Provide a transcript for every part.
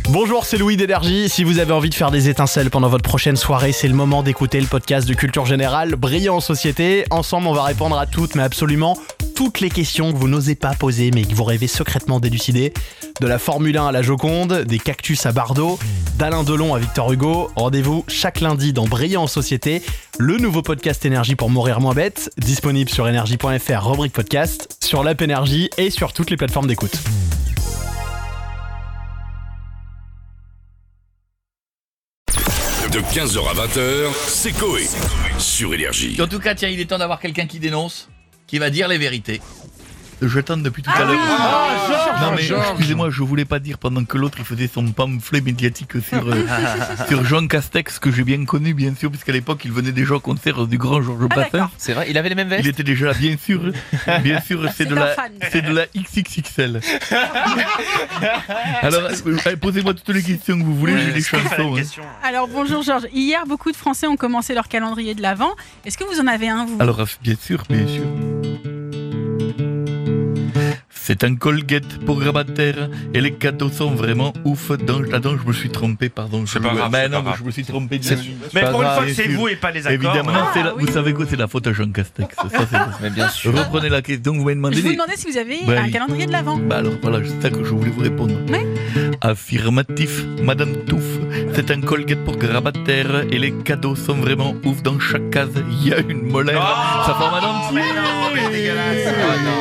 Bonjour, c'est Louis d'Énergie. Si vous avez envie de faire des étincelles pendant votre prochaine soirée, c'est le moment d'écouter le podcast de Culture Générale, Brillant en Société. Ensemble, on va répondre à toutes, mais absolument toutes les questions que vous n'osez pas poser, mais que vous rêvez secrètement d'élucider. De la Formule 1 à la Joconde, des cactus à Bardot, d'Alain Delon à Victor Hugo. Rendez-vous chaque lundi dans Brillant en Société, le nouveau podcast Énergie pour mourir moins bête, disponible sur énergie.fr, rubrique podcast, sur l'app Énergie et sur toutes les plateformes d'écoute. De 15h à 20h, c'est Coé sur Énergie. En tout cas, tiens, il est temps d'avoir quelqu'un qui dénonce, qui va dire les vérités. Je tente depuis tout à l'heure. Non mais excusez-moi, je voulais pas dire pendant que l'autre il faisait son pamphlet médiatique sur Jean Castex, que j'ai bien connu bien sûr, puisqu'à l'époque il venait déjà au concert du grand Georges Brassens. C'est vrai, il avait les mêmes vestes. Il était déjà là, bien sûr, c'est de la XXXL. Alors posez-moi toutes les questions que vous voulez, j'ai des chansons. Alors bonjour Georges, hier beaucoup de Français ont commencé leur calendrier de l'Avent. Est-ce que vous en avez un vous ? Alors bien sûr. C'est un Colgate pour grabataire et les cadeaux sont vraiment ouf. Attends, je me suis trompé, pardon. C'est pas grave. Je me suis trompé. Mais pour une fois que c'est vous et pas les accords. Évidemment, vous savez quoi, c'est la faute à Jean Castex. Mais bien sûr. Reprenez la question, vous m'avez demandé. Je vous demandais si vous avez un calendrier de l'Avent. Alors voilà, c'est ça que je voulais vous répondre. Ouais. Affirmatif, Madame Touffe. C'est un Colgate pour grabataire et les cadeaux sont vraiment ouf. Dans chaque case, il y a une molaire. Ça forme un entier. Non, mais dégueulasse.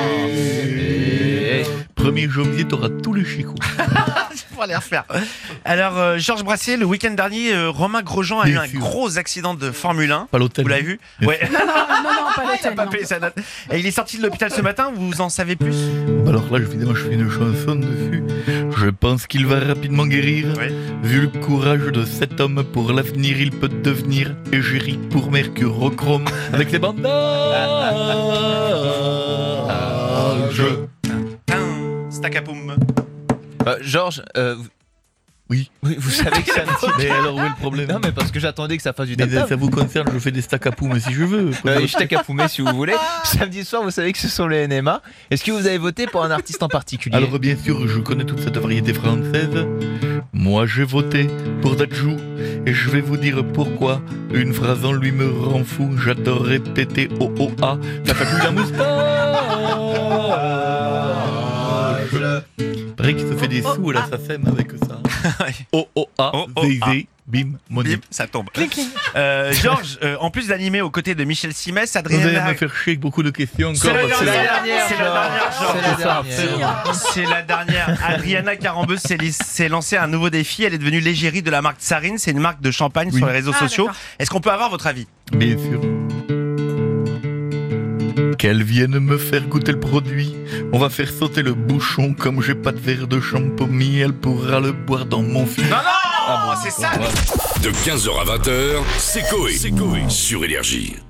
1er janvier, t'auras tous les chicots. Faut les refaire. Alors, Georges Brassens, le week-end dernier, Romain Grosjean a eu un gros accident de Formule 1. Pas l'hôtel. Vous l'avez vu ? Ouais. Non, pas Il l'hôtel. a pas payé sa note. Et il est sorti de l'hôpital ce matin, vous en savez plus ? Alors là, évidemment, je fais une chanson dessus. Je pense qu'il va rapidement guérir. Ouais. Vu le courage de cet homme, pour l'avenir, il peut devenir égérie pour mercurochrome avec ses bandages. Staccapoum. Georges, Oui. vous savez que ça me dit... Mais alors, où est le problème ? Non mais parce que j'attendais que ça fasse du Mais tap-tap. ça vous concerne, je fais des staccapoums si je veux. Je t'ai qu'à foumer si vous voulez. Samedi soir, vous savez que ce sont les NMA. Est-ce que vous avez voté pour un artiste en particulier ? Alors bien sûr, je connais toute cette variété française. Moi j'ai voté pour Dadju et je vais vous dire pourquoi. Une phrase en lui me rend fou. J'adore répéter OOA. Ça fait plus la moustache. Paraît qu'il se fait des sous à la SACEM avec ça. OOA, Zézé, bim, money. Bim, ça tombe. Georges, en plus d'animer aux côtés de Michel Simès, Vous allez Adriana... me faire chier avec beaucoup de questions encore. C'est la parce que- dernière, Georges. dernière. C'est la dernière. Adriana Carambeuse s'est lancée un nouveau défi. Elle est devenue l'égérie de la marque Tsarine. C'est une marque de champagne sur les réseaux sociaux. d'accord. Est-ce qu'on peut avoir votre avis ? Bien sûr. Qu'elle vienne me faire goûter le produit. On va faire sauter le bouchon. Comme j'ai pas de verre de champomis, elle pourra le boire dans mon fil. Non, c'est ça. De 15h à 20h, c'est Coé sur Énergie.